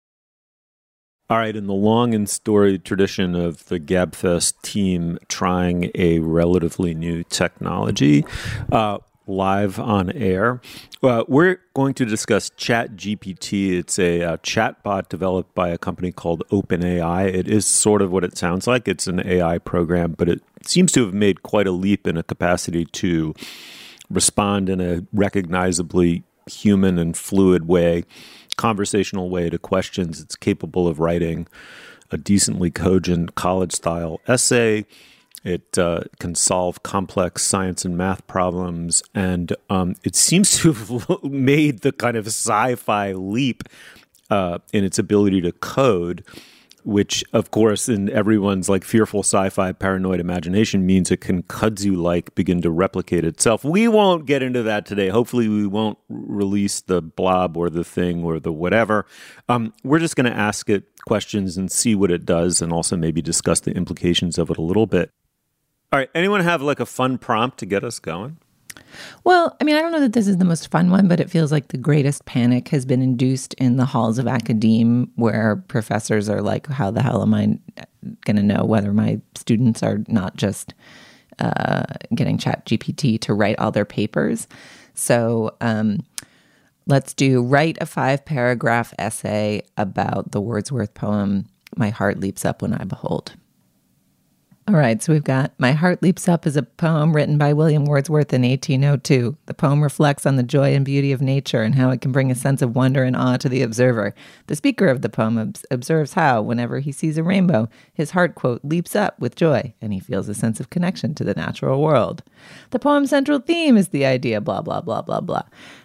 All right, in the long and storied tradition of the GabFest team trying a relatively new technology, uh, live on air, uh, we're going to discuss ChatGPT. It's a uh, chatbot developed by a company called OpenAI. It is sort of what it sounds like. It's an A I program, but it seems to have made quite a leap in a capacity to respond in a recognizably human and fluid way, conversational way to questions. It's capable of writing a decently cogent college-style essay. It uh, can solve complex science and math problems, and um, it seems to have made the kind of sci-fi leap uh, in its ability to code, which, of course, in everyone's like fearful sci-fi paranoid imagination means it can kudzu-like begin to replicate itself. We won't get into that today. Hopefully we won't release the blob or the thing or the whatever. Um, we're just going to ask it questions and see what it does, and also maybe discuss the implications of it a little bit. All right. Anyone have like a fun prompt to get us going? Well, I mean, I don't know that this is the most fun one, but it feels like the greatest panic has been induced in the halls of academe, where professors are like, how the hell am I going to know whether my students are not just uh, getting ChatGPT to write all their papers? So um, let's do write a five-paragraph essay about the Wordsworth poem, My Heart Leaps Up When I Behold. All right, so we've got My Heart Leaps Up is a poem written by William Wordsworth in eighteen oh two. The poem reflects on the joy and beauty of nature and how it can bring a sense of wonder and awe to the observer. The speaker of the poem ob- observes how, whenever he sees a rainbow, his heart, quote, leaps up with joy, and he feels a sense of connection to the natural world. The poem's central theme is the idea, blah, blah, blah, blah, blah.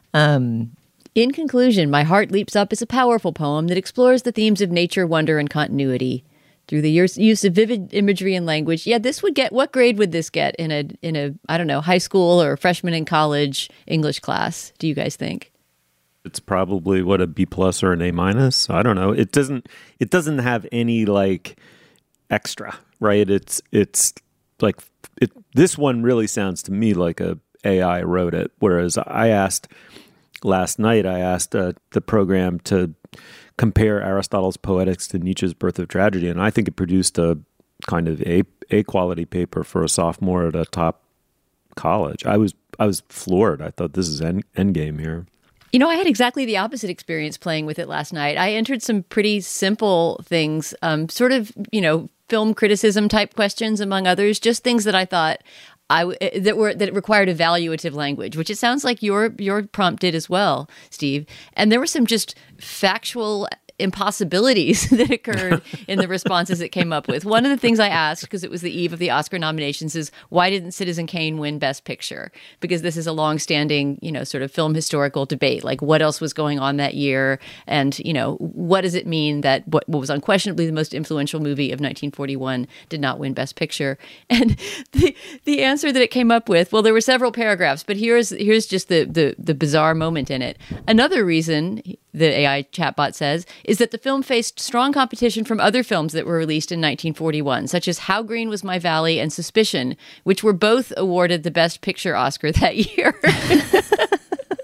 Um, In conclusion, My Heart Leaps Up is a powerful poem that explores the themes of nature, wonder, and continuity through the use of vivid imagery and language. Yeah, this would get, what grade would this get in a, in a, I don't know, high school or freshman in college English class, do you guys think? It's probably what, a B plus or an A minus. I don't know. It doesn't, it doesn't have any like extra, right? It's, it's like, it, this one really sounds to me like a A I wrote it. Whereas I asked last night, I asked uh, the program to compare Aristotle's Poetics to Nietzsche's Birth of Tragedy, and I think it produced a kind of a a quality paper for a sophomore at a top college. I was I was floored. I thought, this is end endgame here. You know, I had exactly the opposite experience playing with it last night. I entered some pretty simple things, um, sort of, you know, film criticism type questions, among others, just things that I thought I that were that required evaluative language, which it sounds like your your prompt did as well, Steve. And there were some just factual impossibilities that occurred in the responses it came up with. One of the things I asked, because it was the eve of the Oscar nominations, is why didn't Citizen Kane win Best Picture? Because this is a longstanding, you know, sort of film historical debate. Like, what else was going on that year? And, you know, what does it mean that what, what was unquestionably the most influential movie of nineteen forty-one did not win Best Picture? And the the answer that it came up with, well, there were several paragraphs, but here's here's just the the, the bizarre moment in it. Another reason, the A I chatbot says, is that the film faced strong competition from other films that were released in nineteen forty-one, such as How Green Was My Valley and Suspicion, which were both awarded the Best Picture Oscar that year.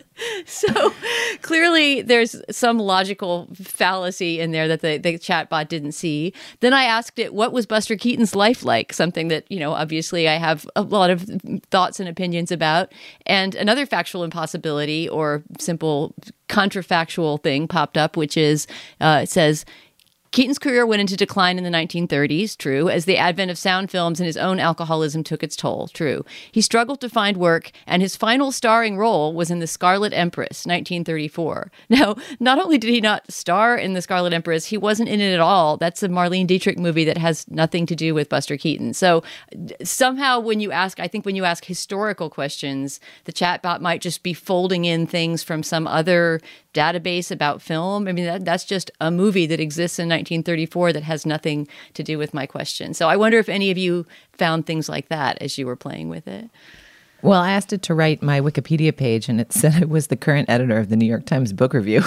So clearly there's some logical fallacy in there that the, the chatbot didn't see. Then I asked it, what was Buster Keaton's life like? Something that, you know, obviously I have a lot of thoughts and opinions about. And another factual impossibility or simple contrafactual thing popped up, which is, uh, it says, Keaton's career went into decline in the nineteen thirties, true, as the advent of sound films and his own alcoholism took its toll, true. He struggled to find work, and his final starring role was in The Scarlet Empress, nineteen thirty-four. Now, not only did he not star in The Scarlet Empress, he wasn't in it at all. That's a Marlene Dietrich movie that has nothing to do with Buster Keaton. So somehow when you ask, I think when you ask historical questions, the chatbot might just be folding in things from some other database about film. I mean, that, that's just a movie that exists in nineteen thirty-four that has nothing to do with my question. So I wonder if any of you found things like that as you were playing with it. Well, I asked it to write my Wikipedia page, and it said it was the current editor of the New York Times Book Review.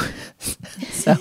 So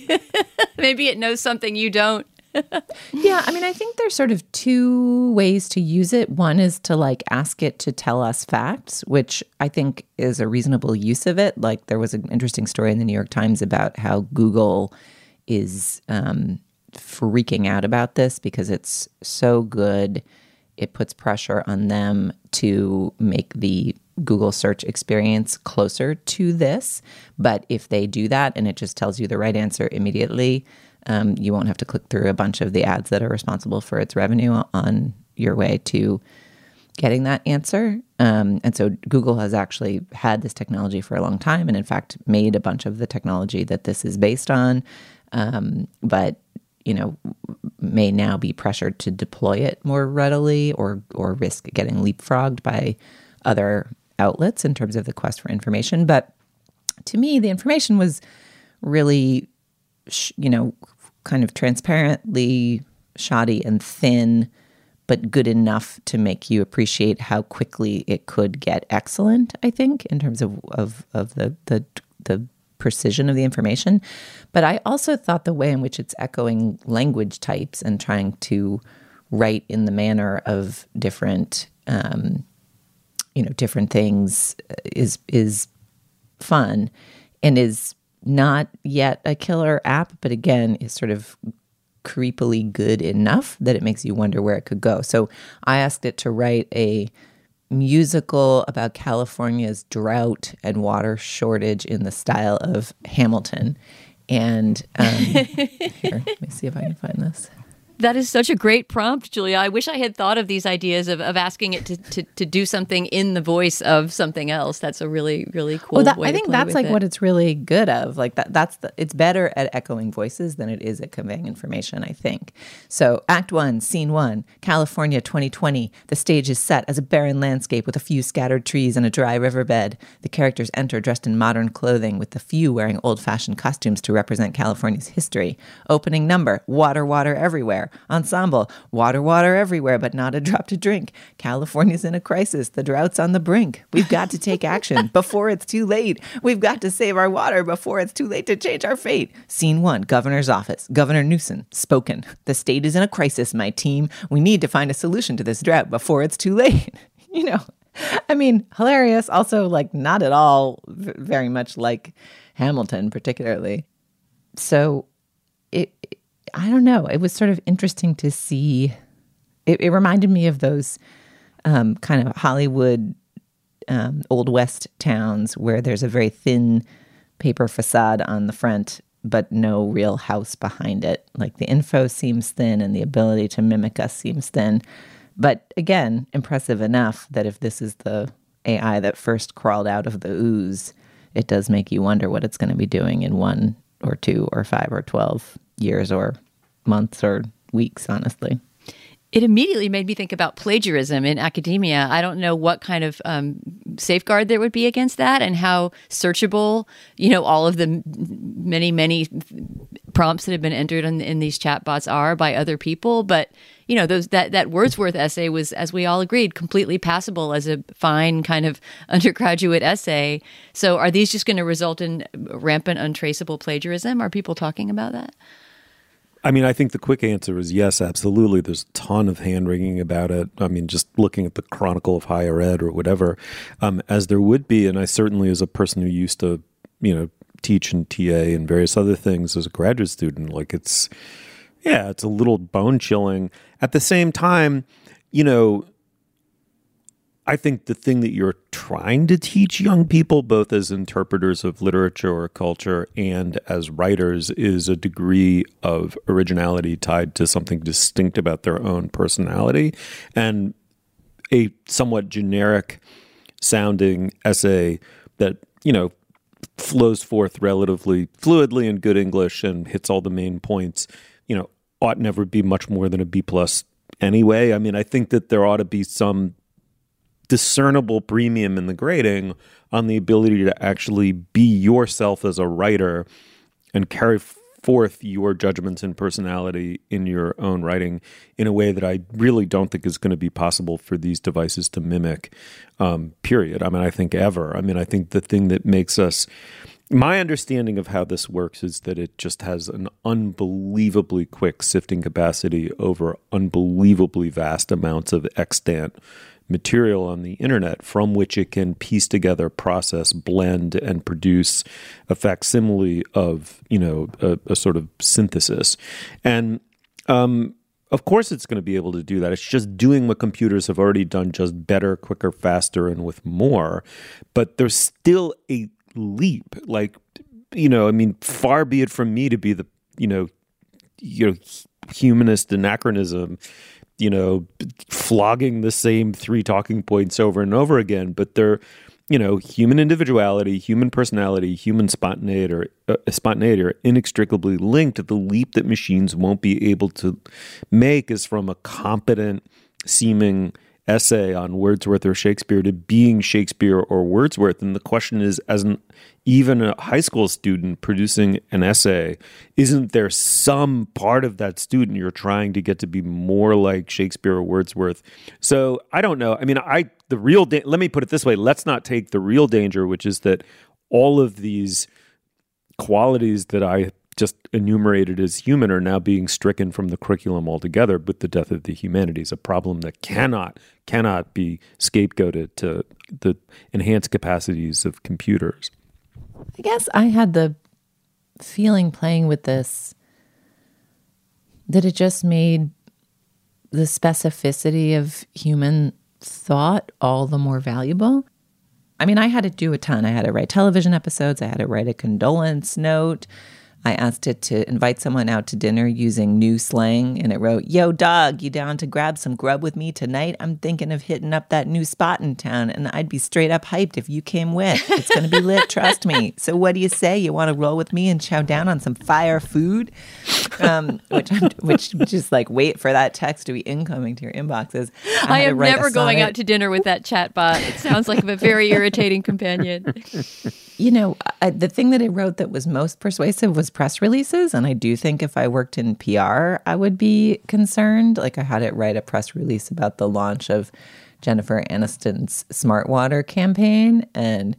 maybe it knows something you don't. Yeah, I mean, I think there's sort of two ways to use it. One is to like ask it to tell us facts, which I think is a reasonable use of it. Like there was an interesting story in the New York Times about how Google is um, freaking out about this because it's so good. It puts pressure on them to make the Google search experience closer to this. But if they do that and it just tells you the right answer immediately, um, you won't have to click through a bunch of the ads that are responsible for its revenue on your way to getting that answer. Um, and so Google has actually had this technology for a long time and, in fact, made a bunch of the technology that this is based on. Um, but, you know, may now be pressured to deploy it more readily or or risk getting leapfrogged by other outlets in terms of the quest for information. But to me, the information was really, sh- you know, kind of transparently shoddy and thin, but good enough to make you appreciate how quickly it could get excellent, I think, in terms of of, of the, the the precision of the information. But I also thought the way in which it's echoing language types and trying to write in the manner of different, um, you know, different things is is fun and is not yet a killer app, but again, is sort of creepily good enough that it makes you wonder where it could go. So I asked it to write a musical about California's drought and water shortage in the style of Hamilton. And um, here, let me see if I can find this. That is such a great prompt, Julia. I wish I had thought of these ideas of, of asking it to, to, to do something in the voice of something else. That's a really, really cool well, that, way I to think play that's with like it. what it's really good of. Like that, that's the, it's better at echoing voices than it is at conveying information, I think. So Act One, Scene One, California twenty twenty. The stage is set as a barren landscape with a few scattered trees and a dry riverbed. The characters enter dressed in modern clothing, with the few wearing old-fashioned costumes to represent California's history. Opening number, water, water everywhere. Ensemble, water, water everywhere, but not a drop to drink. California's in a crisis. The drought's on the brink. We've got to take action before it's too late. We've got to save our water before it's too late to change our fate. Scene one, Governor's office. Governor Newsom, spoken. The state is in a crisis, my team. We need to find a solution to this drought before it's too late. You know, I mean, hilarious. Also, like, not at all v- very much like Hamilton, particularly. So it, it I don't know. It was sort of interesting to see. It, it reminded me of those um, kind of Hollywood um, Old West towns where there's a very thin paper facade on the front, but no real house behind it. Like the info seems thin and the ability to mimic us seems thin. But again, impressive enough that if this is the A I that first crawled out of the ooze, it does make you wonder what it's going to be doing in one or two or five or twelve years or months or weeks, honestly. It immediately made me think about plagiarism in academia. I don't know what kind of um, safeguard there would be against that and how searchable, you know, all of the many, many prompts that have been entered in, in these chatbots are by other people. But, you know, those that, that Wordsworth essay was, as we all agreed, completely passable as a fine kind of undergraduate essay. So are these just going to result in rampant, untraceable plagiarism? Are people talking about that? I mean, I think the quick answer is yes, absolutely. There's a ton of hand-wringing about it. I mean, just looking at the Chronicle of Higher Ed or whatever, um, as there would be. And I certainly, as a person who used to, you know, teach and T A and various other things as a graduate student, like it's, yeah, it's a little bone-chilling. At the same time, you know, I think the thing that you're trying to teach young people, both as interpreters of literature or culture and as writers, is a degree of originality tied to something distinct about their own personality. And a somewhat generic sounding essay that, you know, flows forth relatively fluidly in good English and hits all the main points, you know, ought never be much more than a B plus anyway. I mean, I think that there ought to be some discernible premium in the grading on the ability to actually be yourself as a writer and carry forth your judgments and personality in your own writing in a way that I really don't think is going to be possible for these devices to mimic, um, period. I mean, I think ever. I mean, I think the thing that makes us, my understanding of how this works is that it just has an unbelievably quick sifting capacity over unbelievably vast amounts of extant material on the internet from which it can piece together, process, blend, and produce a facsimile of, you know, a, a sort of synthesis. And um, of course it's going to be able to do that. It's just doing what computers have already done, just better, quicker, faster, and with more. But there's still a leap. Like, you know, I mean, far be it from me to be the, you know, you know, humanist anachronism, you know, flogging the same three talking points over and over again, but they're, you know, human individuality, human personality, human spontaneity, or, uh, spontaneity are inextricably linked. The leap that machines won't be able to make is from a competent seeming essay on Wordsworth or Shakespeare to being Shakespeare or Wordsworth. And the question is, as an even a high school student producing an essay, isn't there some part of that student you're trying to get to be more like Shakespeare or Wordsworth? So I don't know. I mean, I the real da- let me put it this way. Let's not take the real danger, which is that all of these qualities that I just enumerated as human are now being stricken from the curriculum altogether with the death of the humanities, a problem that cannot cannot be scapegoated to the enhanced capacities of computers. I guess I had the feeling playing with this that it just made the specificity of human thought all the more valuable. I mean, I had to do a ton. I had to write television episodes. I had to write a condolence note. I asked it to invite someone out to dinner using new slang, and it wrote, "Yo, dog, you down to grab some grub with me tonight? I'm thinking of hitting up that new spot in town, and I'd be straight up hyped if you came with. It's going to be lit, trust me. So what do you say? You want to roll with me and chow down on some fire food?" Um, which, I'm, which just like wait for that text to be incoming to your inboxes. I, I am never going out to dinner with that chatbot. It sounds like a very irritating companion. You know, I, the thing that it wrote that was most persuasive was press releases. And I do think if I worked in P R, I would be concerned. Like I had it write a press release about the launch of Jennifer Aniston's Smart Water campaign. And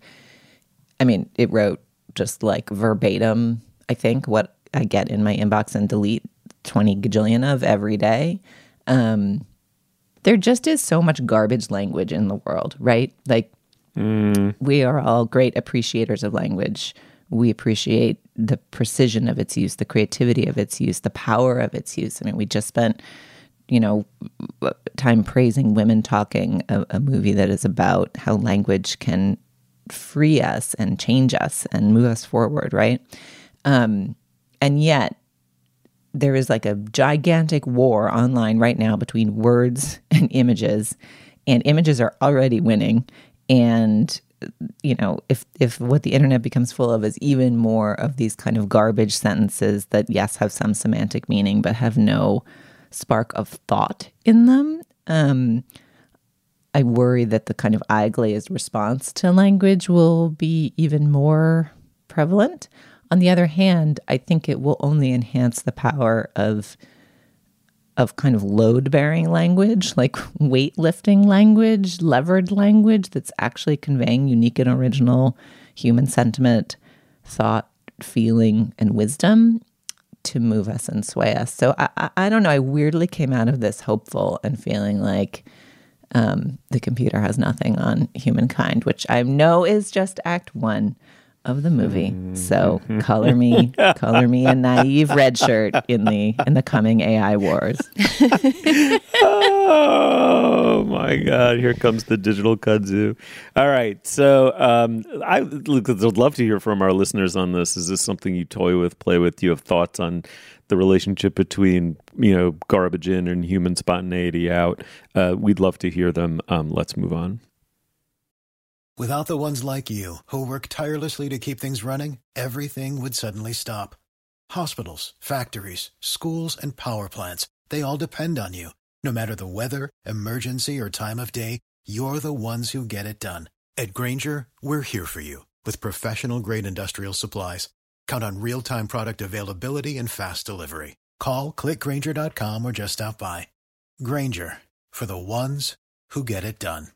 I mean, it wrote just like verbatim, I think, what I get in my inbox and delete twenty gajillion of every day. Um, there just is so much garbage language in the world, right? Like, Mm. we are all great appreciators of language. We appreciate the precision of its use, the creativity of its use, the power of its use. I mean, we just spent, you know, time praising Women Talking, a, a movie that is about how language can free us and change us and move us forward, right? Um, and yet, there is like a gigantic war online right now between words and images, and images are already winning. And, you know, if if what the internet becomes full of is even more of these kind of garbage sentences that, yes, have some semantic meaning, but have no spark of thought in them, um, I worry that the kind of eye-glazed response to language will be even more prevalent. On the other hand, I think it will only enhance the power of of kind of load-bearing language, like weightlifting language, levered language that's actually conveying unique and original human sentiment, thought, feeling, and wisdom. to move us and sway us. So I, I, I don't know. I weirdly came out of this hopeful and feeling like um, the computer has nothing on humankind, which I know is just act one of the movie. So color me, color me a naive red shirt in the in the coming A I wars. Oh my God! Here comes the digital kudzu. All right, so um, I would love to hear from our listeners on this. Is this something you toy with, play with? Do you have thoughts on the relationship between, you know, garbage in and human spontaneity out? Uh, we'd love to hear them. Um, let's move on. Without the ones like you, who work tirelessly to keep things running, everything would suddenly stop. Hospitals, factories, schools, and power plants, they all depend on you. No matter the weather, emergency, or time of day, you're the ones who get it done. At Grainger, we're here for you with professional-grade industrial supplies. Count on real-time product availability and fast delivery. Call, click Grainger dot com, or just stop by. Grainger, for the ones who get it done.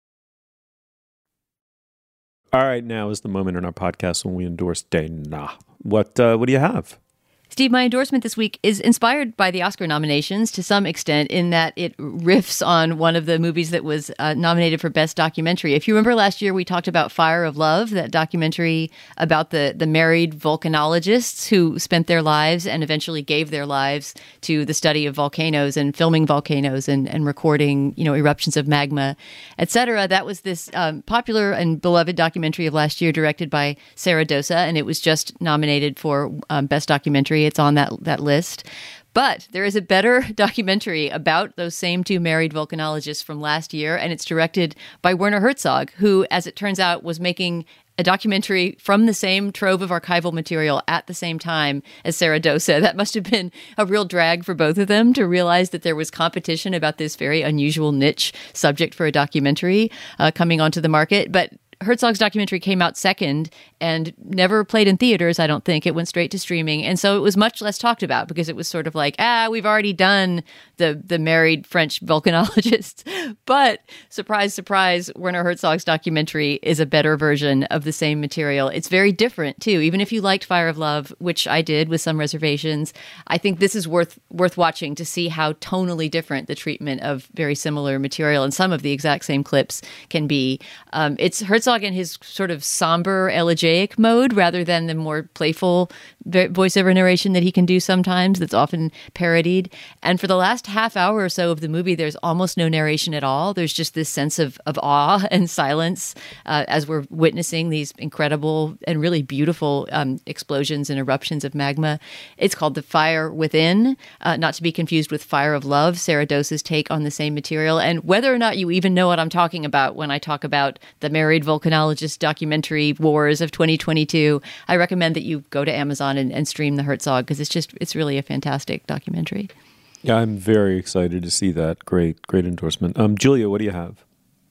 All right, now is the moment in our podcast when we endorse Dana. What uh, what do you have? Steve, my endorsement this week is inspired by the Oscar nominations to some extent in that it riffs on one of the movies that was uh, nominated for Best Documentary. If you remember last year, we talked about Fire of Love, that documentary about the, the married volcanologists who spent their lives and eventually gave their lives to the study of volcanoes and filming volcanoes and, and recording, you know, eruptions of magma, et cetera. That was this um, popular and beloved documentary of last year directed by Sarah Dosa, and it was just nominated for um, Best Documentary. It's on that that list. But there is a better documentary about those same two married volcanologists from last year, and it's directed by Werner Herzog, who, as it turns out, was making a documentary from the same trove of archival material at the same time as Sarah Dosa. That must have been a real drag for both of them to realize that there was competition about this very unusual niche subject for a documentary uh, coming onto the market. But Herzog's documentary came out second and never played in theaters, I don't think. It went straight to streaming. And so it was much less talked about because it was sort of like, ah, we've already done the the married French volcanologists. But surprise, surprise, Werner Herzog's documentary is a better version of the same material. It's very different, too. Even if you liked Fire of Love, which I did with some reservations, I think this is worth worth watching to see how tonally different the treatment of very similar material and some of the exact same clips can be. Um, it's Herzog in his sort of somber, elegiac mode rather than the more playful voiceover narration that he can do sometimes that's often parodied. And for the last half hour or so of the movie, there's almost no narration at all. There's just this sense of, of awe and silence uh, as we're witnessing these incredible and really beautiful um, explosions and eruptions of magma. It's called The Fire Within, uh, not to be confused with Fire of Love, Sarah Dosa's take on the same material. And whether or not you even know what I'm talking about when I talk about the married volcanologist documentary wars of twenty twenty-two, I recommend that you go to Amazon and, and stream the Herzog because it's just, it's really a fantastic documentary. Yeah, I'm very excited to see that. Great, great endorsement. Um, Julia, what do you have?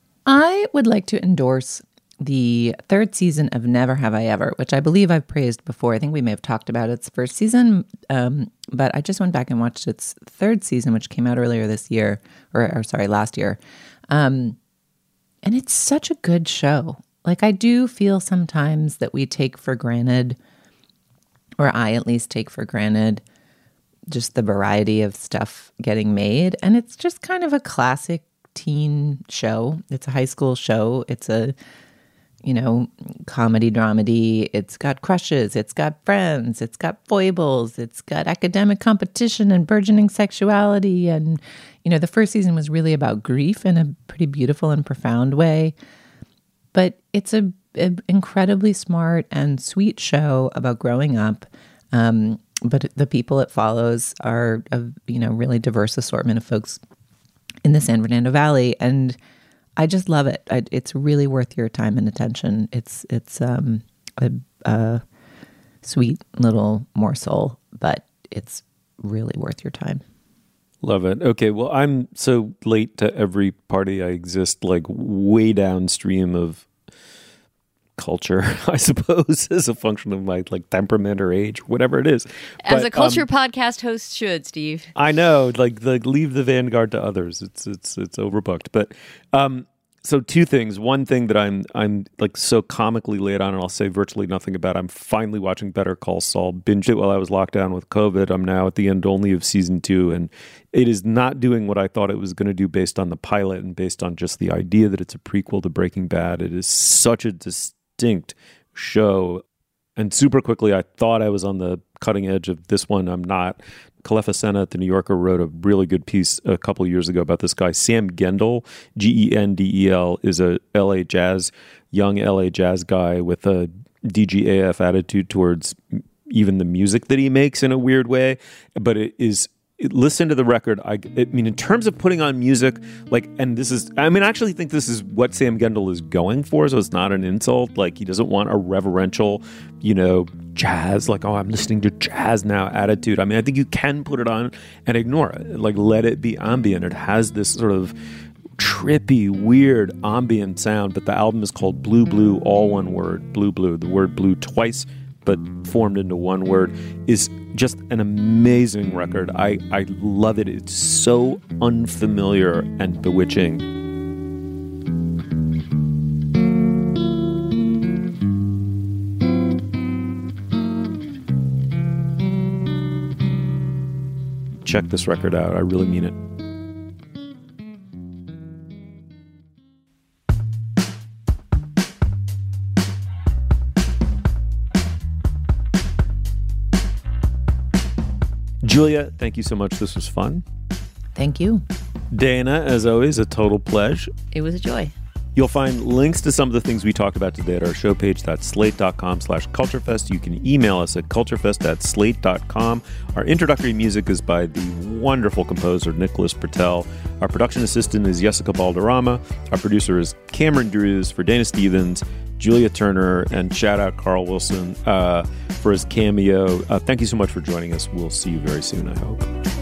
I would like to endorse the third season of Never Have I Ever, which I believe I've praised before. I think we may have talked about its first season, um, but I just went back and watched its third season, which came out earlier this year, or, or sorry, last year. Um, and it's such a good show. Like, I do feel sometimes that we take for granted, or I at least take for granted, just the variety of stuff getting made. And it's just kind of a classic teen show. It's a high school show. It's a, you know, comedy dramedy. It's got crushes. It's got friends. It's got foibles. It's got academic competition and burgeoning sexuality. And, you know, the first season was really about grief in a pretty beautiful and profound way. But it's a, a incredibly smart and sweet show about growing up. Um, but the people it follows are a, you know, really diverse assortment of folks in the San Fernando Valley. And I just love it. I, it's really worth your time and attention. It's it's um, a, a sweet little morsel, but it's really worth your time. Love it. Okay, well, I'm so late to every party. I exist like way downstream of culture, I suppose, as a function of my like temperament or age, whatever it is. As but, a culture um, podcast host should, Steve. I know, like, like leave the vanguard to others. It's it's it's overbooked. But um, So two things. One thing that I'm I'm like so comically late on, and I'll say virtually nothing about. I'm finally watching Better Call Saul. Binged it while I was locked down with COVID. I'm now at the end only of season two, and it is not doing what I thought it was going to do based on the pilot and based on just the idea that it's a prequel to Breaking Bad. It is such a distinct show. And super quickly, I thought I was on the cutting edge of this one. I'm not. Kalefa Sena at The New Yorker wrote a really good piece a couple years ago about this guy, Sam Gendel, G E N D E L, is a L A jazz, young L A jazz guy with a D G A F attitude towards even the music that he makes in a weird way. But it is... Listen to the record. I, I mean, in terms of putting on music, like, and this is, I mean, I actually think this is what Sam Gendel is going for, so it's not an insult. Like, he doesn't want a reverential, you know, jazz, like, oh, I'm listening to jazz now attitude. I mean, I think you can put it on and ignore it. Like, let it be ambient. It has this sort of trippy, weird ambient sound, but the album is called Blue Blue, all one word, Blue Blue. The word blue twice, but formed into one word, is just an amazing record. I, I love it. It's so unfamiliar and bewitching. Check this record out. I really mean it. Julia, thank you so much. This was fun. Thank you. Dana, as always, a total pleasure. It was a joy. You'll find links to some of the things we talked about today at our show page. That's slate.com slash culturefest. You can email us at culturefest at slate dot com. Our introductory music is by the wonderful composer Nicholas Bertel. Our production assistant is Jessica Balderrama. Our producer is Cameron Drews. For Dana Stevens, Julia Turner, and shout out Carl Wilson uh, for his cameo. Uh, thank you so much for joining us. We'll see you very soon, I hope.